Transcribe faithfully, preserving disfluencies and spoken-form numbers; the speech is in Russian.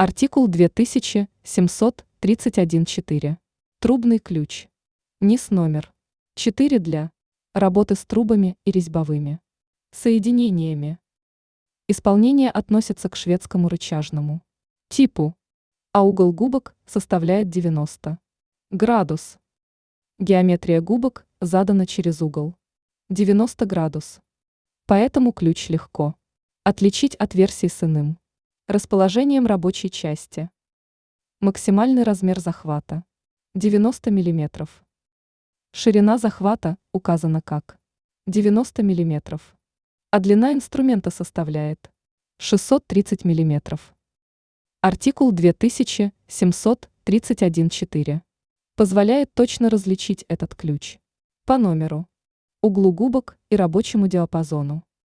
Артикул две тысячи семьсот тридцать один четыре. Трубный ключ. низ номер. четыре для работы с трубами и резьбовыми соединениями. Исполнение относится к шведскому рычажному типу, а угол губок составляет девяносто градус. Геометрия губок задана через угол девяносто градус. Поэтому ключ легко отличить от версий с иным расположением рабочей части. Максимальный размер захвата девяносто миллиметров. Ширина захвата указана как девяносто миллиметров, а длина инструмента составляет шестьсот тридцать миллиметров. Артикул две тысячи семьсот тридцать один четыре позволяет точно различить этот ключ по номеру, углу губок и рабочему диапазону.